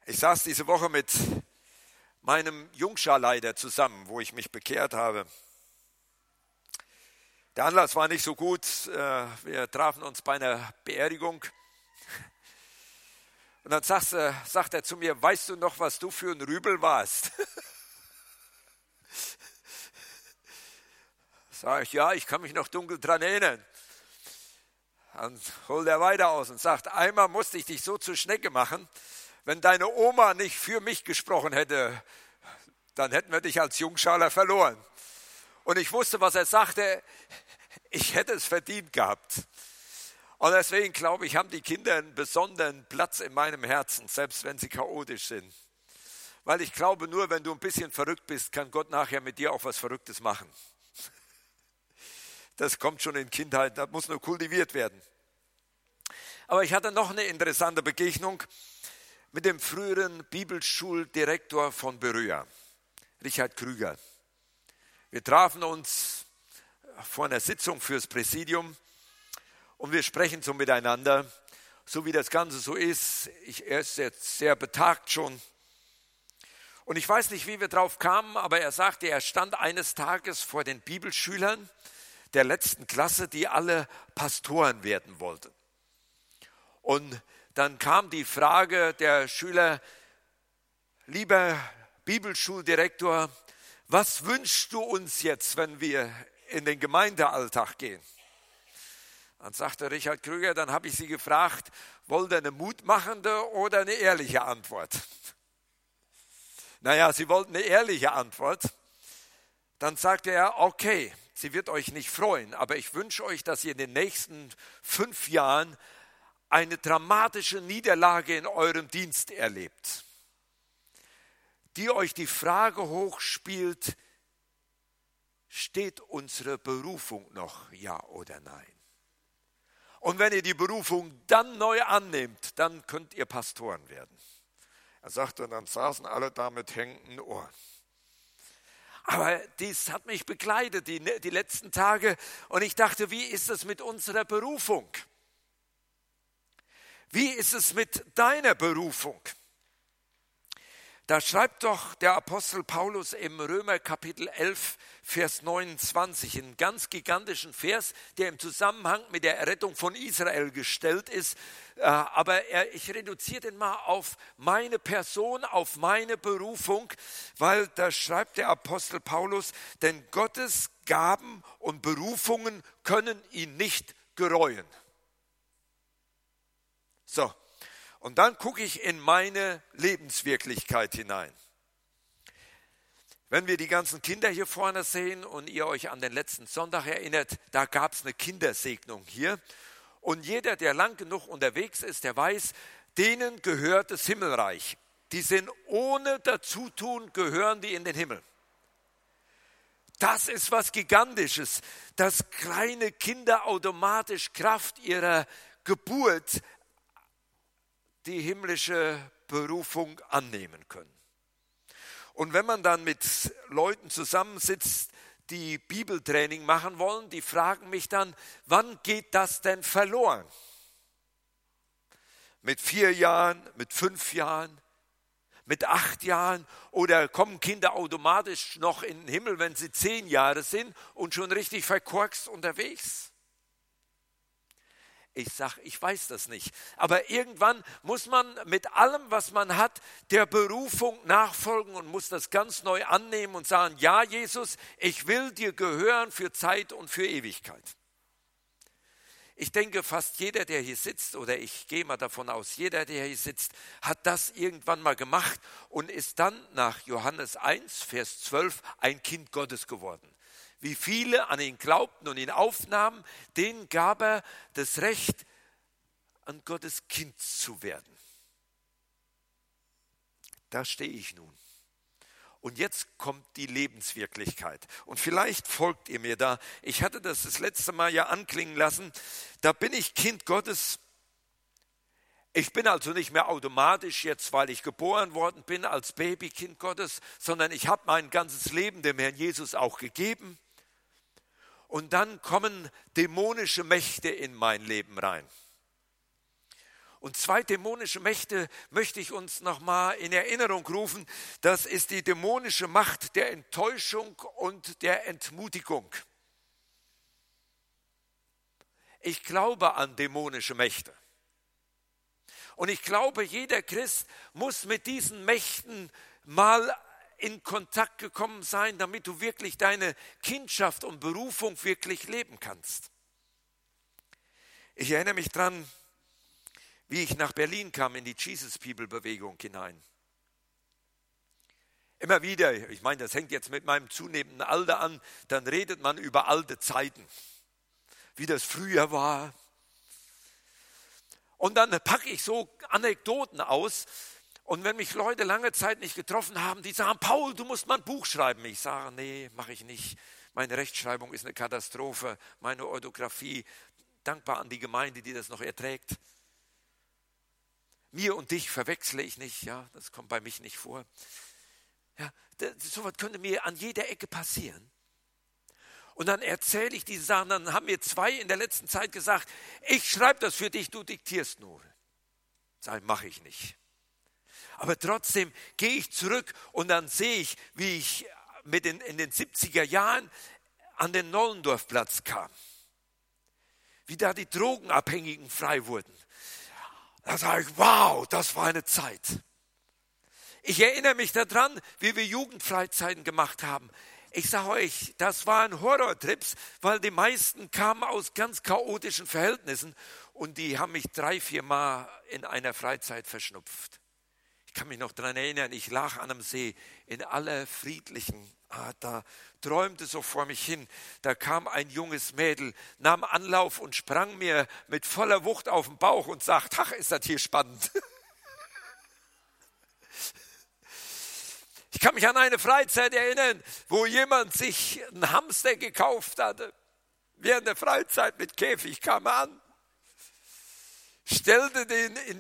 Ich saß diese Woche mit meinem Jungscharleiter zusammen, wo ich mich bekehrt habe. Der Anlass war nicht so gut. Wir trafen uns bei einer Beerdigung. Und dann sagt er zu mir, weißt du noch, was du für ein Rübel warst? Sag ich, ja, ich kann mich noch dunkel dran erinnern. Dann holt er weiter aus und sagt, einmal musste ich dich so zur Schnecke machen, wenn deine Oma nicht für mich gesprochen hätte, dann hätten wir dich als Jungschaler verloren. Und ich wusste, was er sagte, ich hätte es verdient gehabt. Und deswegen glaube ich, haben die Kinder einen besonderen Platz in meinem Herzen, selbst wenn sie chaotisch sind. Weil ich glaube, nur wenn du ein bisschen verrückt bist, kann Gott nachher mit dir auch was Verrücktes machen. Das kommt schon in Kindheit, das muss nur kultiviert werden. Aber ich hatte noch eine interessante Begegnung mit dem früheren Bibelschuldirektor von Beröa, Richard Krüger. Wir trafen uns vor einer Sitzung fürs Präsidium und wir sprechen so miteinander, so wie das Ganze so ist. Er ist jetzt sehr betagt schon. Und ich weiß nicht, wie wir drauf kamen, aber er sagte, er stand eines Tages vor den Bibelschülern der letzten Klasse, die alle Pastoren werden wollten. Und dann kam die Frage der Schüler, lieber Bibelschuldirektor, was wünschst du uns jetzt, wenn wir in den Gemeindealltag gehen? Dann sagte Richard Krüger, dann habe ich sie gefragt, wollt ihr eine mutmachende oder eine ehrliche Antwort? Naja, sie wollten eine ehrliche Antwort. Dann sagte er, okay, sie wird euch nicht freuen, aber ich wünsche euch, dass ihr in den nächsten 5 Jahren eine dramatische Niederlage in eurem Dienst erlebt, die euch die Frage hochspielt, steht unsere Berufung noch, ja oder nein? Und wenn ihr die Berufung dann neu annehmt, dann könnt ihr Pastoren werden. Er sagte, dann saßen alle da mit hängenden Ohren. Aber dies hat mich begleitet die letzten Tage und ich dachte, wie ist es mit unserer Berufung? Wie ist es mit deiner Berufung? Da schreibt doch der Apostel Paulus im Römer Kapitel 11, Vers 29, einen ganz gigantischen Vers, der im Zusammenhang mit der Errettung von Israel gestellt ist. Aber ich reduziere den mal auf meine Person, auf meine Berufung, weil da schreibt der Apostel Paulus, denn Gottes Gaben und Berufungen können ihn nicht gereuen. So, und dann gucke ich in meine Lebenswirklichkeit hinein. Wenn wir die ganzen Kinder hier vorne sehen und ihr euch an den letzten Sonntag erinnert, da gab es eine Kindersegnung hier. Und jeder, der lang genug unterwegs ist, der weiß, denen gehört das Himmelreich. Die sind ohne Dazutun, gehören die in den Himmel. Das ist was Gigantisches, dass kleine Kinder automatisch Kraft ihrer Geburt die himmlische Berufung annehmen können. Und wenn man dann mit Leuten zusammensitzt, die Bibeltraining machen wollen, die fragen mich dann, wann geht das denn verloren? Mit 4 Jahren, mit 5 Jahren, mit 8 Jahren oder kommen Kinder automatisch noch in den Himmel, wenn sie 10 Jahre sind und schon richtig verkorkst unterwegs? Ich sage, ich weiß das nicht. Aber irgendwann muss man mit allem, was man hat, der Berufung nachfolgen und muss das ganz neu annehmen und sagen, ja Jesus, ich will dir gehören für Zeit und für Ewigkeit. Ich denke, fast jeder, der hier sitzt, oder ich gehe mal davon aus, jeder, der hier sitzt, hat das irgendwann mal gemacht und ist dann nach Johannes 1, Vers 12 ein Kind Gottes geworden. Wie viele an ihn glaubten und ihn aufnahmen, denen gab er das Recht, an Gottes Kind zu werden. Da stehe ich nun. Und jetzt kommt die Lebenswirklichkeit. Und vielleicht folgt ihr mir da. Ich hatte das letzte Mal ja anklingen lassen. Da bin ich Kind Gottes. Ich bin also nicht mehr automatisch jetzt, weil ich geboren worden bin als Baby Kind Gottes, sondern ich habe mein ganzes Leben dem Herrn Jesus auch gegeben. Und dann kommen dämonische Mächte in mein Leben rein. Und 2 dämonische Mächte möchte ich uns nochmal in Erinnerung rufen. Das ist die dämonische Macht der Enttäuschung und der Entmutigung. Ich glaube an dämonische Mächte. Und ich glaube, jeder Christ muss mit diesen Mächten mal in Kontakt gekommen sein, damit du wirklich deine Kindschaft und Berufung wirklich leben kannst. Ich erinnere mich dran, wie ich nach Berlin kam in die Jesus People Bewegung hinein. Immer wieder, ich meine, das hängt jetzt mit meinem zunehmenden Alter an, dann redet man über alte Zeiten, wie das früher war. Und dann packe ich so Anekdoten aus. Und wenn mich Leute lange Zeit nicht getroffen haben, die sagen, Paul, du musst mal ein Buch schreiben. Ich sage, nee, mache ich nicht. Meine Rechtschreibung ist eine Katastrophe. Meine Orthographie, dankbar an die Gemeinde, die das noch erträgt. Mir und dich verwechsle ich nicht, ja, das kommt bei mich nicht vor. Ja, sowas könnte mir an jeder Ecke passieren. Und dann erzähle ich diese Sachen, dann haben mir 2 in der letzten Zeit gesagt, ich schreibe das für dich, du diktierst nur. Sag ich, mache ich nicht. Aber trotzdem gehe ich zurück und dann sehe ich, wie ich in den 70er Jahren an den Nollendorfplatz kam. Wie da die Drogenabhängigen frei wurden. Da sage ich, wow, das war eine Zeit. Ich erinnere mich daran, wie wir Jugendfreizeiten gemacht haben. Ich sage euch, das waren Horrortrips, weil die meisten kamen aus ganz chaotischen Verhältnissen und die haben mich 3-4 Mal in einer Freizeit verschnupft. Ich kann mich noch daran erinnern, ich lag an einem See in aller friedlichen Art, da träumte so vor mich hin. Da kam ein junges Mädel, nahm Anlauf und sprang mir mit voller Wucht auf den Bauch und sagt, ach, ist das hier spannend. Ich kann mich an eine Freizeit erinnern, wo jemand sich einen Hamster gekauft hatte. Während der Freizeit mit Käfig kam er an, stellte den in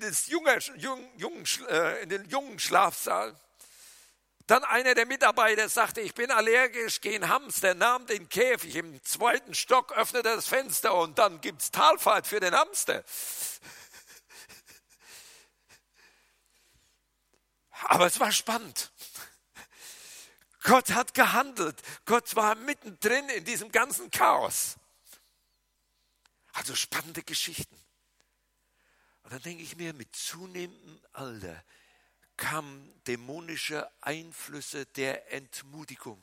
den jungen Schlafsaal. Dann einer der Mitarbeiter sagte, ich bin allergisch gegen Hamster, nahm den Käfig im 2. Stock, öffnete das Fenster und dann gibt es Talfahrt für den Hamster. Aber es war spannend. Gott hat gehandelt. Gott war mittendrin in diesem ganzen Chaos. Also spannende Geschichten. Und dann denke ich mir, mit zunehmendem Alter kamen dämonische Einflüsse der Entmutigung.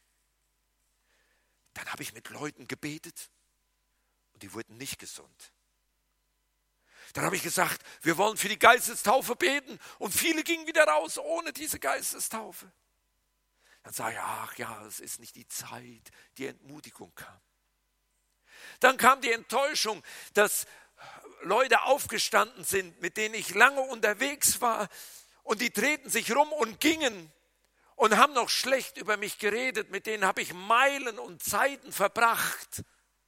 Dann habe ich mit Leuten gebetet und die wurden nicht gesund. Dann habe ich gesagt, wir wollen für die Geistestaufe beten und viele gingen wieder raus ohne diese Geistestaufe. Dann sage ich, ach ja, es ist nicht die Zeit, die Entmutigung kam. Dann kam die Enttäuschung, dass Leute aufgestanden sind, mit denen ich lange unterwegs war und die drehten sich rum und gingen und haben noch schlecht über mich geredet, mit denen habe ich Meilen und Zeiten verbracht.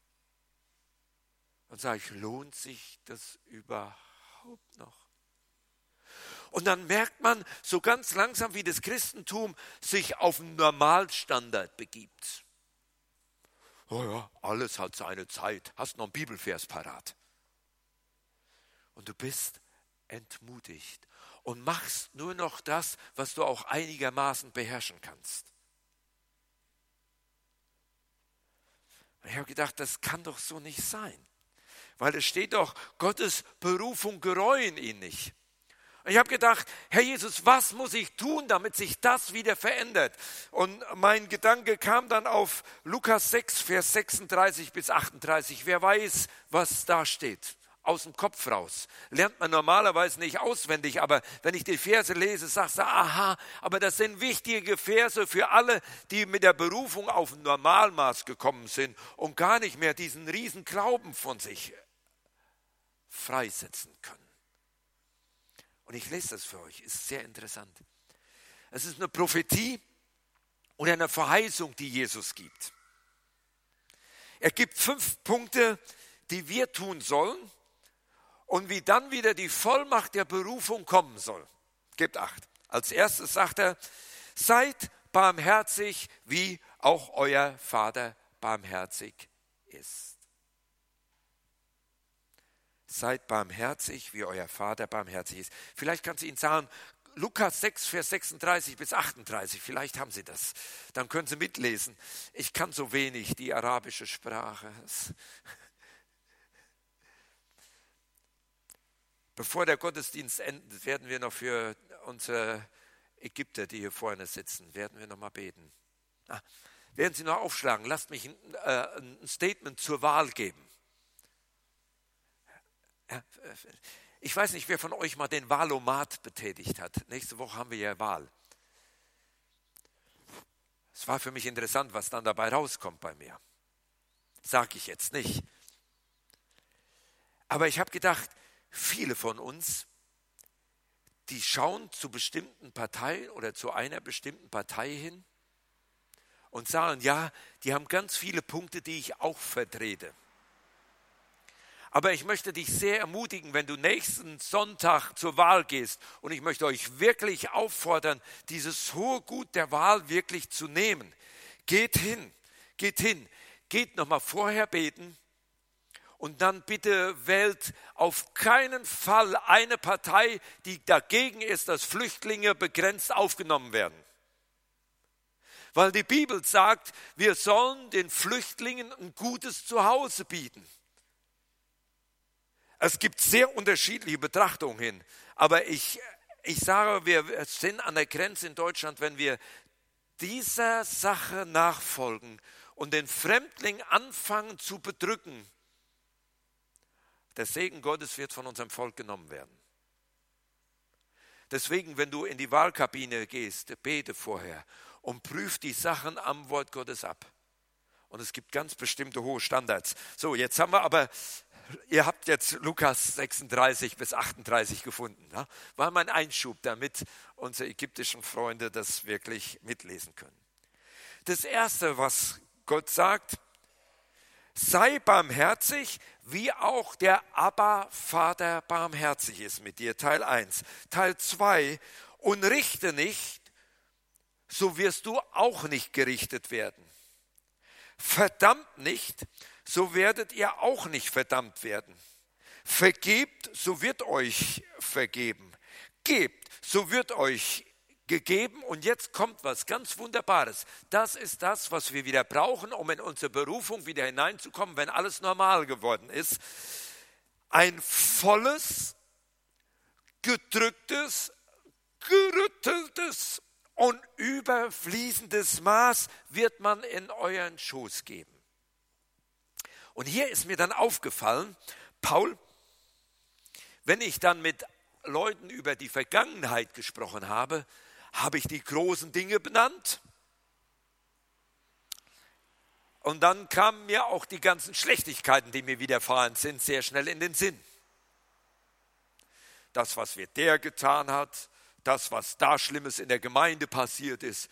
Dann sage ich, lohnt sich das überhaupt noch? Und dann merkt man so ganz langsam, wie das Christentum sich auf einen Normalstandard begibt. Oh ja, alles hat seine Zeit. Hast noch einen Bibelvers parat. Und du bist entmutigt und machst nur noch das, was du auch einigermaßen beherrschen kannst. Ich habe gedacht, das kann doch so nicht sein. Weil es steht doch, Gottes Berufung gereuen ihn nicht. Und ich habe gedacht, Herr Jesus, was muss ich tun, damit sich das wieder verändert? Und mein Gedanke kam dann auf Lukas 6, Vers 36 bis 38. Wer weiß, was da steht? Aus dem Kopf raus. Lernt man normalerweise nicht auswendig, aber wenn ich die Verse lese, sagst du, aha, aber das sind wichtige Verse für alle, die mit der Berufung auf ein Normalmaß gekommen sind und gar nicht mehr diesen riesen Glauben von sich freisetzen können. Und ich lese das für euch, ist sehr interessant. Es ist eine Prophetie oder eine Verheißung, die Jesus gibt. Er gibt 5 Punkte, die wir tun sollen und wie dann wieder die Vollmacht der Berufung kommen soll. Gebt 8. Als erstes sagt er, seid barmherzig, wie auch euer Vater barmherzig ist. Seid barmherzig, wie euer Vater barmherzig ist. Vielleicht kannst du ihnen sagen, Lukas 6, Vers 36 bis 38, vielleicht haben Sie das. Dann können Sie mitlesen. Ich kann so wenig die arabische Sprache. Bevor der Gottesdienst endet, werden wir noch für unsere Ägypter, die hier vorne sitzen, werden wir noch mal beten. Werden Sie noch aufschlagen, lasst mich ein Statement zur Wahl geben. Ich weiß nicht, wer von euch mal den Wahlomat betätigt hat. Nächste Woche haben wir ja Wahl. Es war für mich interessant, was dann dabei rauskommt bei mir. Sage ich jetzt nicht. Aber ich habe gedacht, viele von uns, die schauen zu bestimmten Parteien oder zu einer bestimmten Partei hin und sagen, ja, die haben ganz viele Punkte, die ich auch vertrete. Aber ich möchte dich sehr ermutigen, wenn du nächsten Sonntag zur Wahl gehst, und ich möchte euch wirklich auffordern, dieses hohe Gut der Wahl wirklich zu nehmen. Geht hin, geht nochmal vorher beten und dann bitte wählt auf keinen Fall eine Partei, die dagegen ist, dass Flüchtlinge begrenzt aufgenommen werden. Weil die Bibel sagt, wir sollen den Flüchtlingen ein gutes Zuhause bieten. Es gibt sehr unterschiedliche Betrachtungen hin, aber ich sage, wir sind an der Grenze in Deutschland, wenn wir dieser Sache nachfolgen und den Fremdling anfangen zu bedrücken, der Segen Gottes wird von unserem Volk genommen werden. Deswegen, wenn du in die Wahlkabine gehst, bete vorher und prüf die Sachen am Wort Gottes ab. Und es gibt ganz bestimmte hohe Standards. So, jetzt haben wir aber... Ihr habt jetzt Lukas 36 bis 38 gefunden. Ne? War mein Einschub, damit unsere ägyptischen Freunde das wirklich mitlesen können. Das Erste, was Gott sagt, sei barmherzig, wie auch der Abba-Vater barmherzig ist mit dir. Teil 1. Teil 2, und richte nicht, so wirst du auch nicht gerichtet werden. Verdammt nicht, so werdet ihr auch nicht verdammt werden. Vergebt, so wird euch vergeben. Gebt, so wird euch gegeben. Und jetzt kommt was ganz Wunderbares. Das ist das, was wir wieder brauchen, um in unsere Berufung wieder hineinzukommen, wenn alles normal geworden ist. Ein volles, gedrücktes, gerütteltes und überfließendes Maß wird man in euren Schoß geben. Und hier ist mir dann aufgefallen, Paul, wenn ich dann mit Leuten über die Vergangenheit gesprochen habe, habe ich die großen Dinge benannt. Und dann kamen mir auch die ganzen Schlechtigkeiten, die mir widerfahren sind, sehr schnell in den Sinn. Das, was mir der getan hat, das, was da Schlimmes in der Gemeinde passiert ist.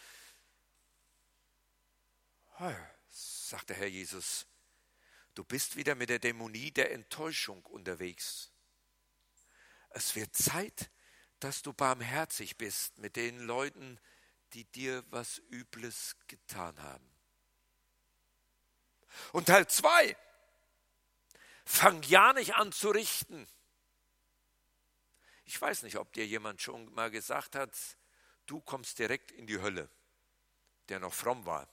Sagt der Herr Jesus, du bist wieder mit der Dämonie der Enttäuschung unterwegs. Es wird Zeit, dass du barmherzig bist mit den Leuten, die dir was Übles getan haben. Und Teil 2, fang ja nicht an zu richten. Ich weiß nicht, ob dir jemand schon mal gesagt hat, du kommst direkt in die Hölle, der noch fromm war.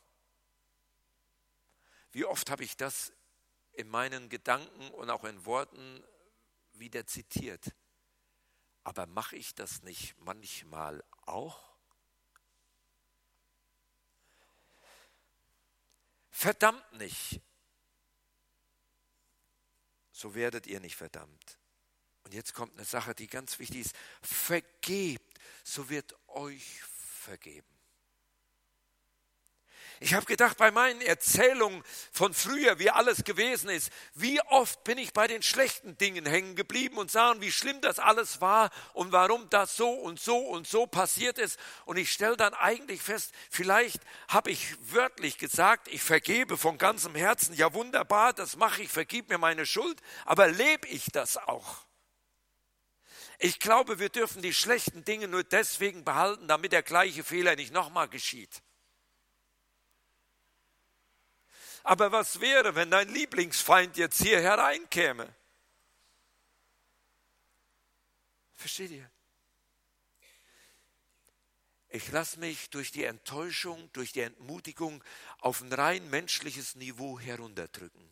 Wie oft habe ich das in meinen Gedanken und auch in Worten wieder zitiert. Aber mache ich das nicht manchmal auch? Verdammt nicht, so werdet ihr nicht verdammt. Und jetzt kommt eine Sache, die ganz wichtig ist. Vergebt, so wird euch vergeben. Ich habe gedacht, bei meinen Erzählungen von früher, wie alles gewesen ist, wie oft bin ich bei den schlechten Dingen hängen geblieben und sagen, wie schlimm das alles war und warum das so und so und so passiert ist. Und ich stelle dann eigentlich fest, vielleicht habe ich wörtlich gesagt, ich vergebe von ganzem Herzen. Ja, wunderbar, das mache ich, vergib mir meine Schuld. Aber lebe ich das auch? Ich glaube, wir dürfen die schlechten Dinge nur deswegen behalten, damit der gleiche Fehler nicht nochmal geschieht. Aber was wäre, wenn dein Lieblingsfeind jetzt hier hereinkäme? Versteht ihr? Ich lasse mich durch die Enttäuschung, durch die Entmutigung auf ein rein menschliches Niveau herunterdrücken.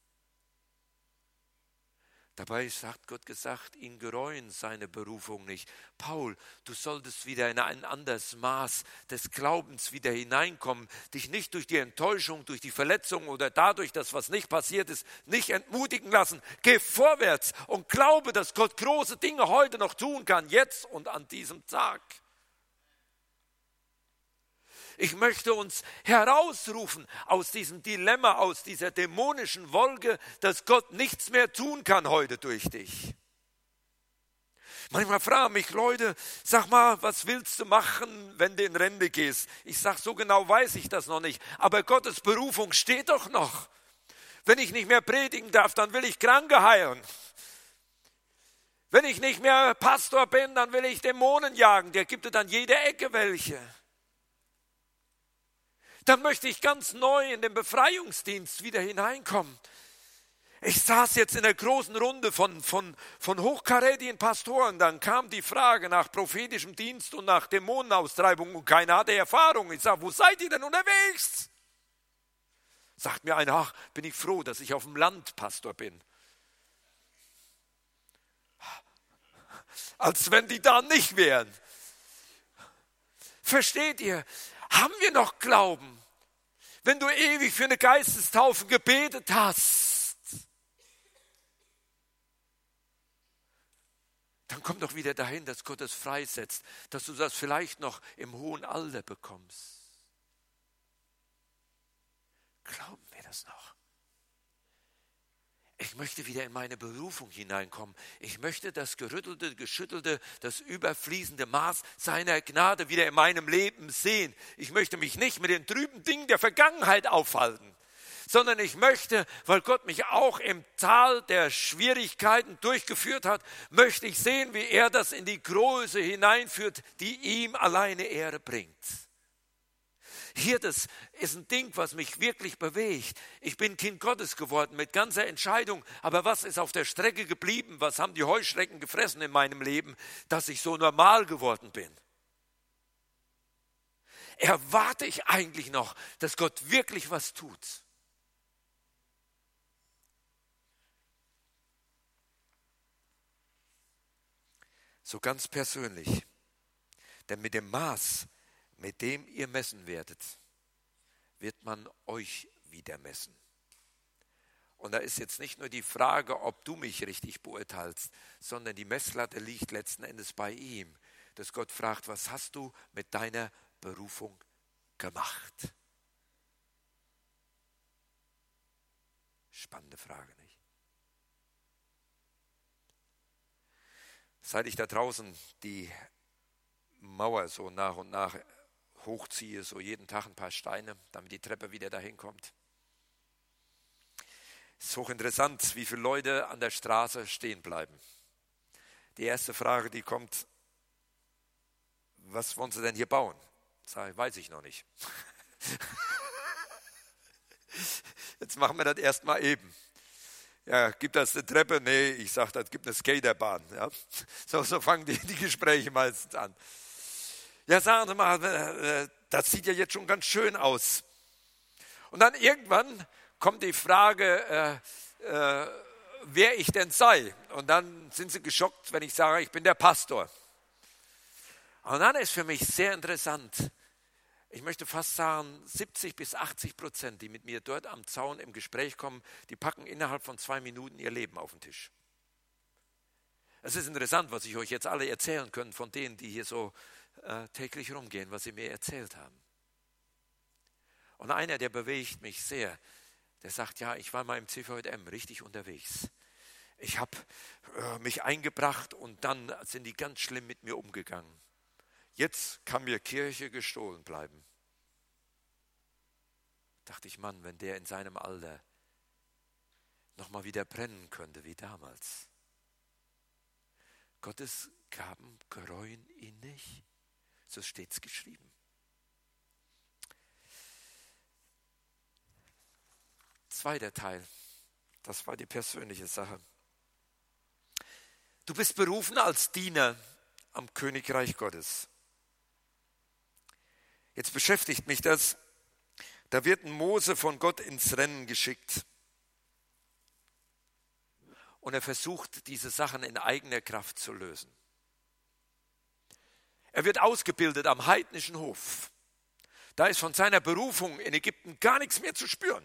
Dabei hat Gott gesagt, ihn gereuen seine Berufung nicht. Paul, du solltest wieder in ein anderes Maß des Glaubens wieder hineinkommen, dich nicht durch die Enttäuschung, durch die Verletzung oder dadurch, dass was nicht passiert ist, nicht entmutigen lassen. Geh vorwärts und glaube, dass Gott große Dinge heute noch tun kann, jetzt und an diesem Tag. Ich möchte uns herausrufen aus diesem Dilemma, aus dieser dämonischen Wolke, dass Gott nichts mehr tun kann heute durch dich. Manchmal fragen mich Leute, sag mal, was willst du machen, wenn du in Rente gehst? Ich sage, so genau weiß ich das noch nicht, aber Gottes Berufung steht doch noch. Wenn ich nicht mehr predigen darf, dann will ich Kranke heilen. Wenn ich nicht mehr Pastor bin, dann will ich Dämonen jagen. Der gibt dir dann jede Ecke welche. Dann möchte ich ganz neu in den Befreiungsdienst wieder hineinkommen. Ich saß jetzt in der großen Runde von hochkarätigen Pastoren. Dann kam die Frage nach prophetischem Dienst und nach Dämonenaustreibung und keiner hatte Erfahrung. Ich sage, wo seid ihr denn unterwegs? Sagt mir einer, ach, bin ich froh, dass ich auf dem Land Pastor bin. Als wenn die da nicht wären. Versteht ihr? Haben wir noch Glauben? Wenn du ewig für eine Geistestaufe gebetet hast, dann komm doch wieder dahin, dass Gott es freisetzt, dass du das vielleicht noch im hohen Alter bekommst. Glauben wir das noch? Ich möchte wieder in meine Berufung hineinkommen. Ich möchte das gerüttelte, geschüttelte, das überfließende Maß seiner Gnade wieder in meinem Leben sehen. Ich möchte mich nicht mit den trüben Dingen der Vergangenheit aufhalten, sondern ich möchte, weil Gott mich auch im Tal der Schwierigkeiten durchgeführt hat, möchte ich sehen, wie er das in die Größe hineinführt, die ihm alleine Ehre bringt. Hier, das ist ein Ding, was mich wirklich bewegt. Ich bin Kind Gottes geworden mit ganzer Entscheidung. Aber was ist auf der Strecke geblieben? Was haben die Heuschrecken gefressen in meinem Leben, dass ich so normal geworden bin? Erwarte ich eigentlich noch, dass Gott wirklich was tut? So ganz persönlich. Denn mit dem Maß, mit dem ihr messen werdet, wird man euch wieder messen. Und da ist jetzt nicht nur die Frage, ob du mich richtig beurteilst, sondern die Messlatte liegt letzten Endes bei ihm. Dass Gott fragt, was hast du mit deiner Berufung gemacht? Spannende Frage, nicht? Seit ich da draußen die Mauer so nach und nach hochziehe, so jeden Tag ein paar Steine, damit die Treppe wieder dahin kommt. Es ist hochinteressant, wie viele Leute an der Straße stehen bleiben. Die erste Frage, die kommt, was wollen Sie denn hier bauen? Sag ich, weiß ich noch nicht. Jetzt machen wir das erstmal eben. Ja, gibt das eine Treppe? Nee, ich sage, das gibt eine Skaterbahn. Ja? So fangen die Gespräche meistens an. Ja, sagen Sie mal, das sieht ja jetzt schon ganz schön aus. Und dann irgendwann kommt die Frage, wer ich denn sei. Und dann sind sie geschockt, wenn ich sage, ich bin der Pastor. Und dann ist für mich sehr interessant, ich möchte fast sagen, 70-80%, die mit mir dort am Zaun im Gespräch kommen, die packen innerhalb von 2 Minuten ihr Leben auf den Tisch. Es ist interessant, was ich euch jetzt alle erzählen kann von denen, die hier so täglich rumgehen, was sie mir erzählt haben. Und einer, der bewegt mich sehr, der sagt, ja, ich war mal im CVJM richtig unterwegs. Ich habe mich eingebracht und dann sind die ganz schlimm mit mir umgegangen. Jetzt kann mir Kirche gestohlen bleiben. Dachte ich, Mann, wenn der in seinem Alter nochmal wieder brennen könnte wie damals. Gottes Gaben gereuen ihn nicht. So steht es geschrieben. Zweiter Teil, das war die persönliche Sache. Du bist berufen als Diener am Königreich Gottes. Jetzt beschäftigt mich das. Da wird ein Mose von Gott ins Rennen geschickt. Und er versucht, diese Sachen in eigener Kraft zu lösen. Er wird ausgebildet am heidnischen Hof. Da ist von seiner Berufung in Ägypten gar nichts mehr zu spüren.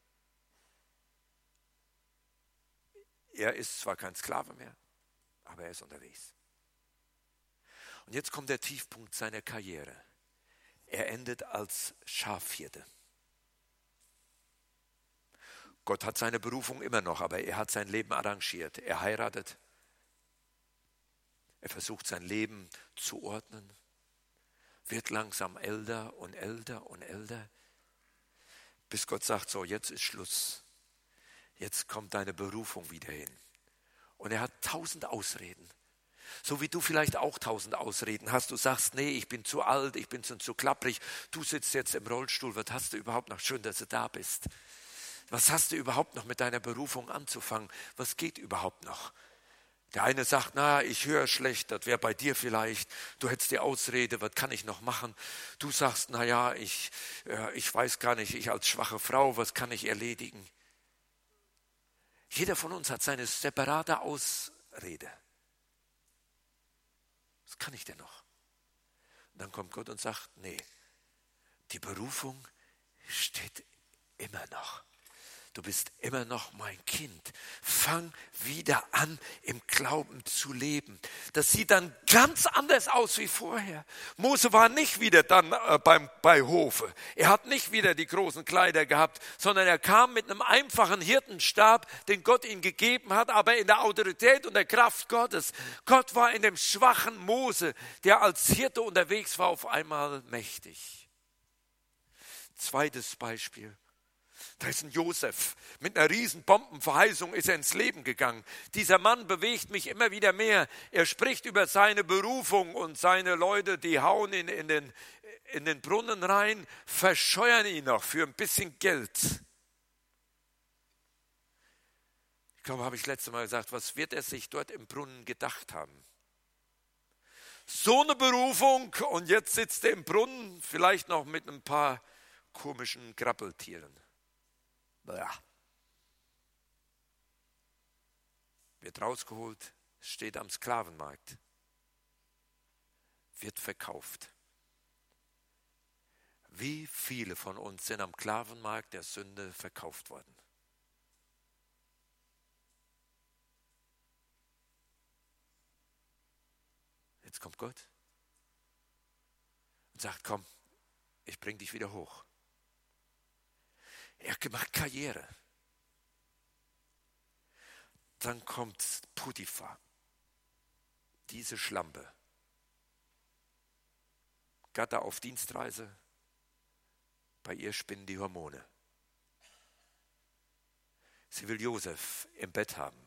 Er ist zwar kein Sklave mehr, aber er ist unterwegs. Und jetzt kommt der Tiefpunkt seiner Karriere. Er endet als Schafhirte. Gott hat seine Berufung immer noch, aber er hat sein Leben arrangiert. Er heiratet. Er versucht sein Leben zu ordnen. Wird langsam älter und älter und älter. Bis Gott sagt, so, jetzt ist Schluss. Jetzt kommt deine Berufung wieder hin. Und er hat 1000 Ausreden. So wie du vielleicht auch 1000 Ausreden hast. Du sagst, nee, ich bin zu alt, ich bin zu klapprig. Du sitzt jetzt im Rollstuhl, was hast du überhaupt noch? Schön, dass du da bist. Was hast du überhaupt noch mit deiner Berufung anzufangen? Was geht überhaupt noch? Der eine sagt, na, ich höre schlecht, das wäre bei dir vielleicht. Du hättest die Ausrede, was kann ich noch machen? Du sagst, na ja, ich weiß gar nicht, ich als schwache Frau, was kann ich erledigen? Jeder von uns hat seine separate Ausrede. Was kann ich denn noch? Und dann kommt Gott und sagt, nee, die Berufung steht immer noch. Du bist immer noch mein Kind. Fang wieder an, im Glauben zu leben. Das sieht dann ganz anders aus wie vorher. Mose war nicht wieder dann bei Hofe. Er hat nicht wieder die großen Kleider gehabt, sondern er kam mit einem einfachen Hirtenstab, den Gott ihm gegeben hat, aber in der Autorität und der Kraft Gottes. Gott war in dem schwachen Mose, der als Hirte unterwegs war, auf einmal mächtig. Zweites Beispiel. Da ist ein Josef, mit einer riesen Bombenverheißung ist er ins Leben gegangen. Dieser Mann bewegt mich immer wieder mehr. Er spricht über seine Berufung und seine Leute, die hauen ihn in den Brunnen rein, verscheuern ihn noch für ein bisschen Geld. Ich glaube, habe ich letztes Mal gesagt, was wird er sich dort im Brunnen gedacht haben? So eine Berufung und jetzt sitzt er im Brunnen, vielleicht noch mit ein paar komischen Krabbeltieren. Ja. Wird rausgeholt, steht am Sklavenmarkt, wird verkauft. Wie viele von uns sind am Sklavenmarkt der Sünde verkauft worden? Jetzt kommt Gott und sagt, komm, ich bring dich wieder hoch. Er hat gemacht Karriere. Dann kommt Potiphar, diese Schlampe. Gatter auf Dienstreise, bei ihr spinnen die Hormone. Sie will Josef im Bett haben.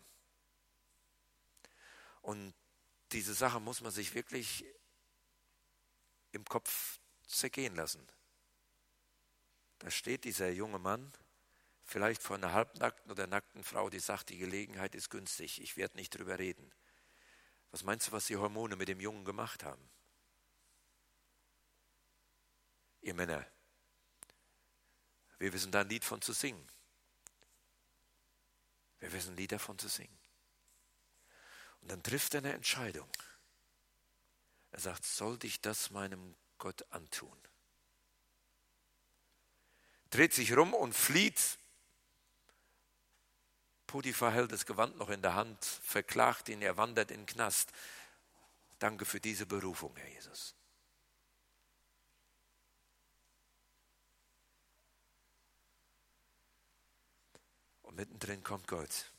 Und diese Sache muss man sich wirklich im Kopf zergehen lassen. Da steht dieser junge Mann, vielleicht vor einer halbnackten oder nackten Frau, die sagt, die Gelegenheit ist günstig, ich werde nicht drüber reden. Was meinst du, was die Hormone mit dem Jungen gemacht haben? Ihr Männer, wir wissen da ein Lied von zu singen. Wir wissen ein Lied davon zu singen. Und dann trifft er eine Entscheidung. Er sagt, sollte ich das meinem Gott antun? Dreht sich rum und flieht. Potiphar hält das Gewand noch in der Hand, verklagt ihn, er wandert in den Knast. Danke für diese Berufung, Herr Jesus. Und mittendrin kommt Gott.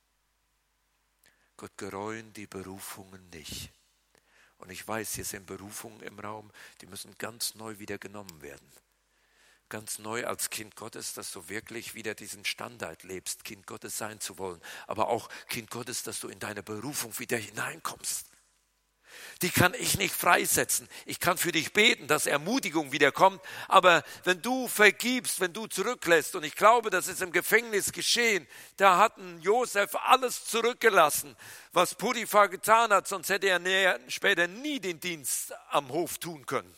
Gott gereuen die Berufungen nicht. Und ich weiß, hier sind Berufungen im Raum, die müssen ganz neu wieder genommen werden. Ganz neu als Kind Gottes, dass du wirklich wieder diesen Standard lebst, Kind Gottes sein zu wollen. Aber auch Kind Gottes, dass du in deine Berufung wieder hineinkommst. Die kann ich nicht freisetzen. Ich kann für dich beten, dass Ermutigung wiederkommt. Aber wenn du vergibst, wenn du zurücklässt, und ich glaube, das ist im Gefängnis geschehen, da hat Josef alles zurückgelassen, was Potiphar getan hat, sonst hätte er später nie den Dienst am Hof tun können.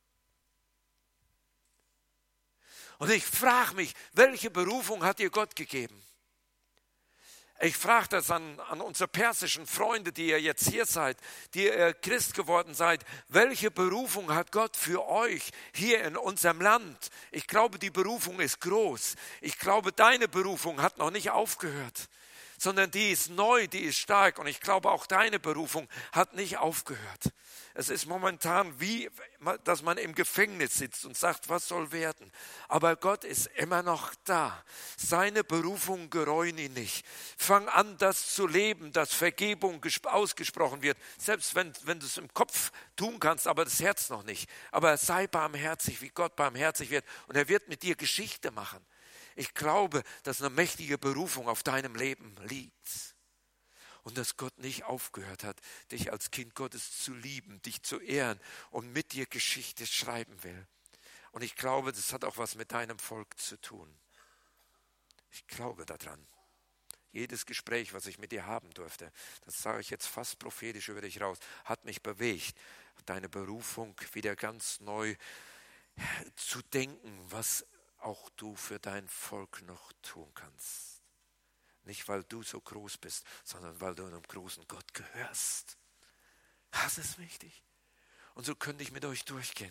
Und ich frage mich, welche Berufung hat dir Gott gegeben? Ich frage das an unsere persischen Freunde, die ihr jetzt hier seid, die ihr Christ geworden seid. Welche Berufung hat Gott für euch hier in unserem Land? Ich glaube, die Berufung ist groß. Ich glaube, deine Berufung hat noch nicht aufgehört, sondern die ist neu, die ist stark. Und ich glaube, auch deine Berufung hat nicht aufgehört. Es ist momentan wie, dass man im Gefängnis sitzt und sagt, was soll werden? Aber Gott ist immer noch da. Seine Berufung gereuen ihn nicht. Fang an, das zu leben, dass Vergebung ausgesprochen wird. Selbst wenn du es im Kopf tun kannst, aber das Herz noch nicht. Aber sei barmherzig, wie Gott barmherzig wird. Und er wird mit dir Geschichte machen. Ich glaube, dass eine mächtige Berufung auf deinem Leben liegt. Und dass Gott nicht aufgehört hat, dich als Kind Gottes zu lieben, dich zu ehren und mit dir Geschichte schreiben will. Und ich glaube, das hat auch was mit deinem Volk zu tun. Ich glaube daran. Jedes Gespräch, was ich mit dir haben durfte, das sage ich jetzt fast prophetisch über dich raus, hat mich bewegt, deine Berufung wieder ganz neu zu denken, was auch du für dein Volk noch tun kannst. Nicht, weil du so groß bist, sondern weil du einem großen Gott gehörst. Das ist wichtig. Und so könnte ich mit euch durchgehen.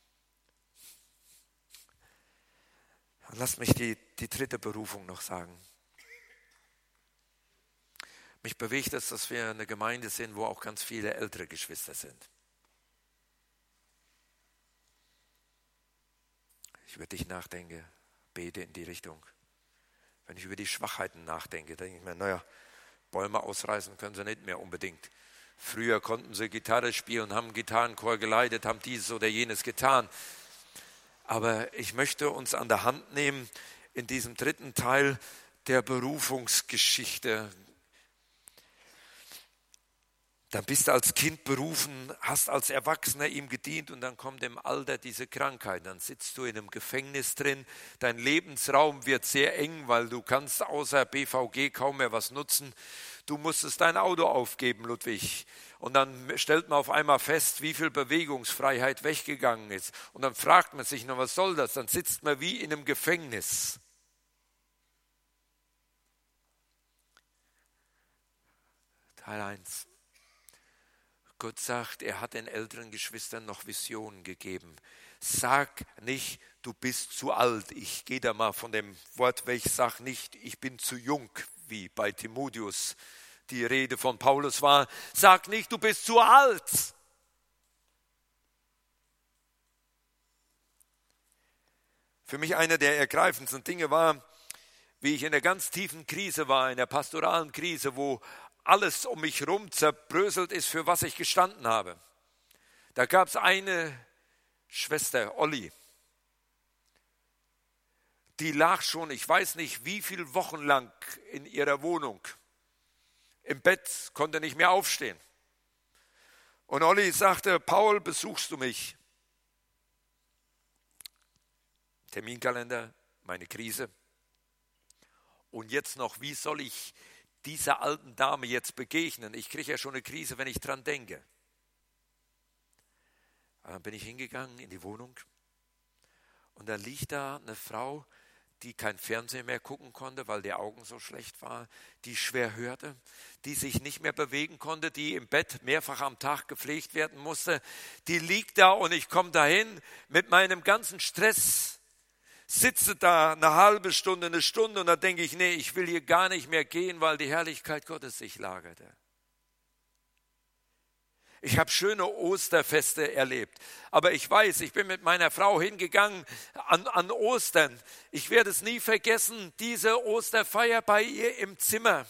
Und lasst mich die dritte Berufung noch sagen. Mich bewegt es, dass wir eine Gemeinde sind, wo auch ganz viele ältere Geschwister sind. Ich über dich nachdenke, bete in die Richtung. Wenn ich über die Schwachheiten nachdenke, denke ich mir, Bäume ausreißen können sie nicht mehr unbedingt. Früher konnten sie Gitarre spielen, haben einen Gitarrenchor geleitet, haben dieses oder jenes getan. Aber ich möchte uns an der Hand nehmen in diesem dritten Teil der Berufungsgeschichte. Dann bist du als Kind berufen, hast als Erwachsener ihm gedient und dann kommt im Alter diese Krankheit. Dann sitzt du in einem Gefängnis drin, dein Lebensraum wird sehr eng, weil du kannst außer BVG kaum mehr was nutzen. Du musstest dein Auto aufgeben, Ludwig. Und dann stellt man auf einmal fest, wie viel Bewegungsfreiheit weggegangen ist. Und dann fragt man sich noch, was soll das? Dann sitzt man wie in einem Gefängnis. Teil 1. Gott sagt, er hat den älteren Geschwistern noch Visionen gegeben. Sag nicht, du bist zu alt. Ich gehe da mal von dem Wort weg, sag nicht, ich bin zu jung, wie bei Timotheus die Rede von Paulus war. Sag nicht, du bist zu alt. Für mich einer der ergreifendsten Dinge war, wie ich in der ganz tiefen Krise war, in der pastoralen Krise, wo alles um mich herum zerbröselt ist, für was ich gestanden habe. Da gab es eine Schwester, Olli, die lag schon, ich weiß nicht wie viele Wochen lang in ihrer Wohnung. Im Bett, konnte nicht mehr aufstehen. Und Olli sagte, Paul, besuchst du mich? Terminkalender, meine Krise. Und jetzt noch, wie soll ich dieser alten Dame jetzt begegnen? Ich kriege ja schon eine Krise, wenn ich dran denke. Aber dann bin ich hingegangen in die Wohnung und da liegt da eine Frau, die kein Fernsehen mehr gucken konnte, weil die Augen so schlecht waren, die schwer hörte, die sich nicht mehr bewegen konnte, die im Bett mehrfach am Tag gepflegt werden musste. Die liegt da und ich komme dahin mit meinem ganzen Stress, sitze da eine halbe Stunde, eine Stunde und dann denke ich, nee, ich will hier gar nicht mehr gehen, weil die Herrlichkeit Gottes sich lagerte. Ich habe schöne Osterfeste erlebt, aber ich weiß, ich bin mit meiner Frau hingegangen an Ostern. Ich werde es nie vergessen, diese Osterfeier bei ihr im Zimmer.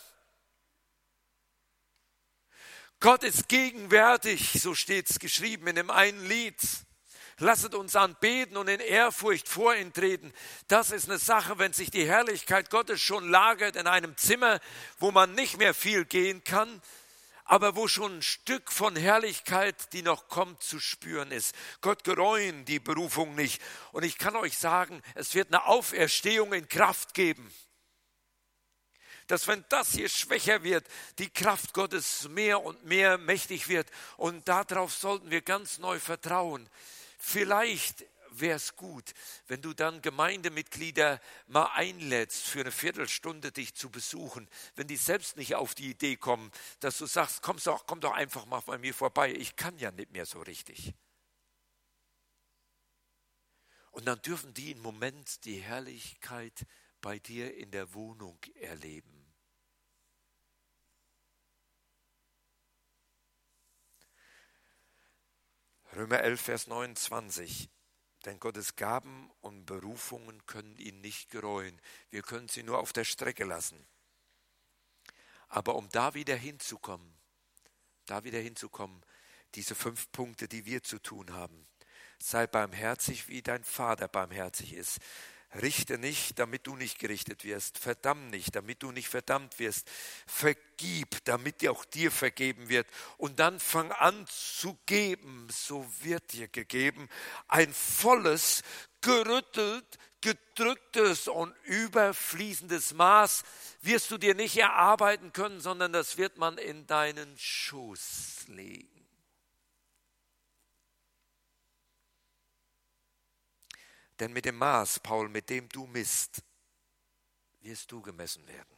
Gott ist gegenwärtig, so steht es geschrieben in dem einen Lied. Lasset uns anbeten und in Ehrfurcht vor ihn treten. Das ist eine Sache, wenn sich die Herrlichkeit Gottes schon lagert in einem Zimmer, wo man nicht mehr viel gehen kann. aber wo schon ein Stück von Herrlichkeit, die noch kommt, zu spüren ist. Gott gereuen die Berufung nicht. Und ich kann euch sagen, es wird eine Auferstehung in Kraft geben. Dass wenn das hier schwächer wird, die Kraft Gottes mehr und mehr mächtig wird. Und darauf sollten wir ganz neu vertrauen. Vielleicht wäre es gut, wenn du dann Gemeindemitglieder mal einlädst, für eine Viertelstunde dich zu besuchen, wenn die selbst nicht auf die Idee kommen, dass du sagst, komm doch einfach mal bei mir vorbei, ich kann ja nicht mehr so richtig. Und dann dürfen die im Moment die Herrlichkeit bei dir in der Wohnung erleben. Römer 11, Vers 29. Denn Gottes Gaben und Berufungen können ihn nicht gereuen. Wir können sie nur auf der Strecke lassen. Aber um da wieder hinzukommen, diese 5 Punkte, die wir zu tun haben. Sei barmherzig, wie dein Vater barmherzig ist. Richte nicht, damit du nicht gerichtet wirst. Verdamm nicht, damit du nicht verdammt wirst. Vergib, damit auch dir vergeben wird. Und dann fang an zu geben, so wird dir gegeben. Ein volles, gerüttelt, gedrücktes und überfließendes Maß wirst du dir nicht erarbeiten können, sondern das wird man in deinen Schoß legen. Denn mit dem Maß, Paul, mit dem du misst, wirst du gemessen werden.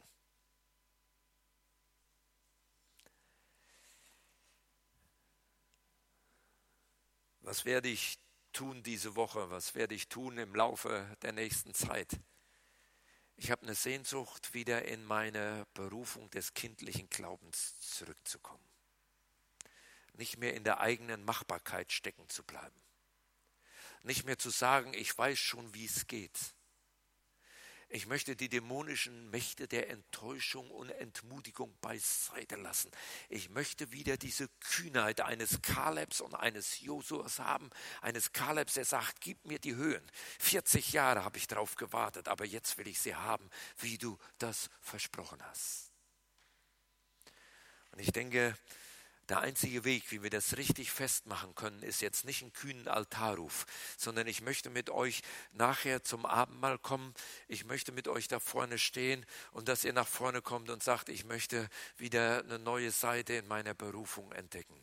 Was werde ich tun diese Woche? Was werde ich tun im Laufe der nächsten Zeit? Ich habe eine Sehnsucht, wieder in meine Berufung des kindlichen Glaubens zurückzukommen. Nicht mehr in der eigenen Machbarkeit stecken zu bleiben. Nicht mehr zu sagen, ich weiß schon, wie es geht. Ich möchte die dämonischen Mächte der Enttäuschung und Entmutigung beiseite lassen. Ich möchte wieder diese Kühnheit eines Kalebs und eines Josuas haben. Eines Kalebs, der sagt, gib mir die Höhen. 40 Jahre habe ich darauf gewartet, aber jetzt will ich sie haben, wie du das versprochen hast. Und ich denke, der einzige Weg, wie wir das richtig festmachen können, ist jetzt nicht ein kühnen Altarruf, sondern ich möchte mit euch nachher zum Abendmahl kommen. Ich möchte mit euch da vorne stehen und dass ihr nach vorne kommt und sagt, ich möchte wieder eine neue Seite in meiner Berufung entdecken.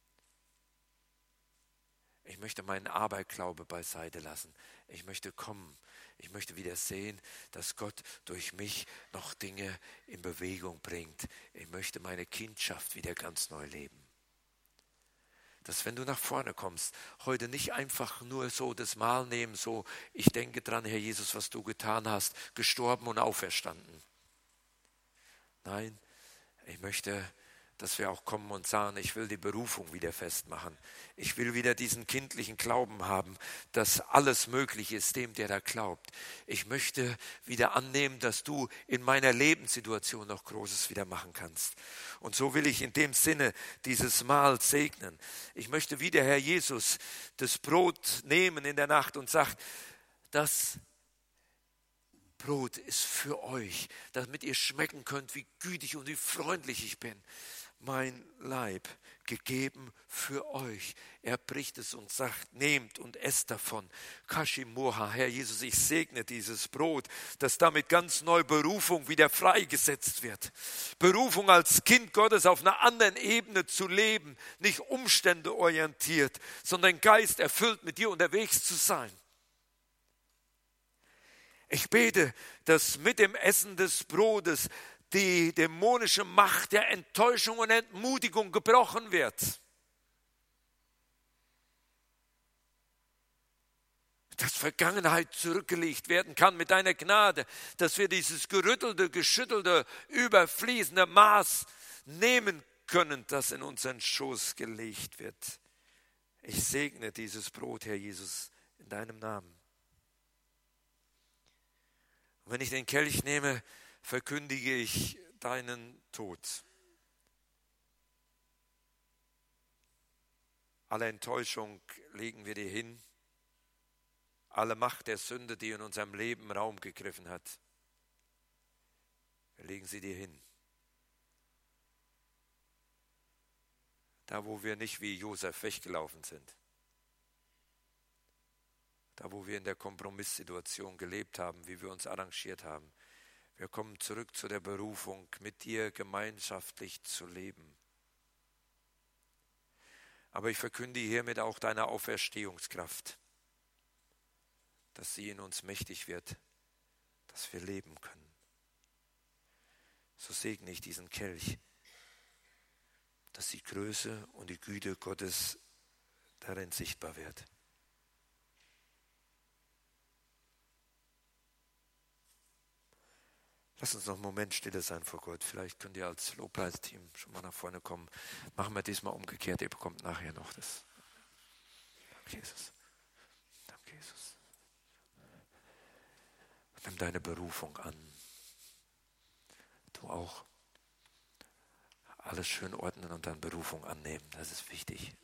Ich möchte meinen Aberglaube beiseite lassen. Ich möchte kommen. Ich möchte wieder sehen, dass Gott durch mich noch Dinge in Bewegung bringt. Ich möchte meine Kindschaft wieder ganz neu leben. Dass wenn du nach vorne kommst, heute nicht einfach nur so das Mahl nehmen, so ich denke dran, Herr Jesus, was du getan hast, gestorben und auferstanden. Nein, ich möchte, dass wir auch kommen und sagen, ich will die Berufung wieder festmachen. Ich will wieder diesen kindlichen Glauben haben, dass alles möglich ist dem, der da glaubt. Ich möchte wieder annehmen, dass du in meiner Lebenssituation noch Großes wieder machen kannst. Und so will ich in dem Sinne dieses Mahl segnen. Ich möchte wie der Herr Jesus das Brot nehmen in der Nacht und sagt, das Brot ist für euch, damit ihr schmecken könnt, wie gütig und wie freundlich ich bin. Mein Leib gegeben für euch. Er bricht es und sagt, nehmt und esst davon. Kashimoha, Herr Jesus, ich segne dieses Brot, dass damit ganz neu Berufung wieder freigesetzt wird. Berufung als Kind Gottes auf einer anderen Ebene zu leben, nicht umständeorientiert, sondern Geist erfüllt mit dir unterwegs zu sein. Ich bete, dass mit dem Essen des Brotes die dämonische Macht der Enttäuschung und Entmutigung gebrochen wird. Dass Vergangenheit zurückgelegt werden kann mit deiner Gnade, dass wir dieses gerüttelte, geschüttelte, überfließende Maß nehmen können, das in unseren Schoß gelegt wird. Ich segne dieses Brot, Herr Jesus, in deinem Namen. Und wenn ich den Kelch nehme, verkündige ich deinen Tod. Alle Enttäuschung legen wir dir hin. Alle Macht der Sünde, die in unserem Leben Raum gegriffen hat, wir legen sie dir hin. Da, wo wir nicht wie Josef weggelaufen sind. Da, wo wir in der Kompromisssituation gelebt haben, wie wir uns arrangiert haben. Wir kommen zurück zu der Berufung, mit dir gemeinschaftlich zu leben. Aber ich verkündige hiermit auch deine Auferstehungskraft, dass sie in uns mächtig wird, dass wir leben können. So segne ich diesen Kelch, dass die Größe und die Güte Gottes darin sichtbar wird. Lass uns noch einen Moment stille sein vor Gott. Vielleicht könnt ihr als Lobpreisteam schon mal nach vorne kommen. Machen wir diesmal umgekehrt. Ihr bekommt nachher noch das. Danke, Jesus. Danke, Jesus. Nimm deine Berufung an. Du auch. Alles schön ordnen und dann Berufung annehmen. Das ist wichtig.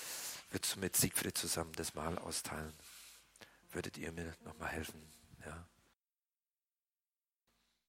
Würdest du mit Siegfried zusammen das Mahl austeilen? Würdet ihr mir nochmal helfen? Ja.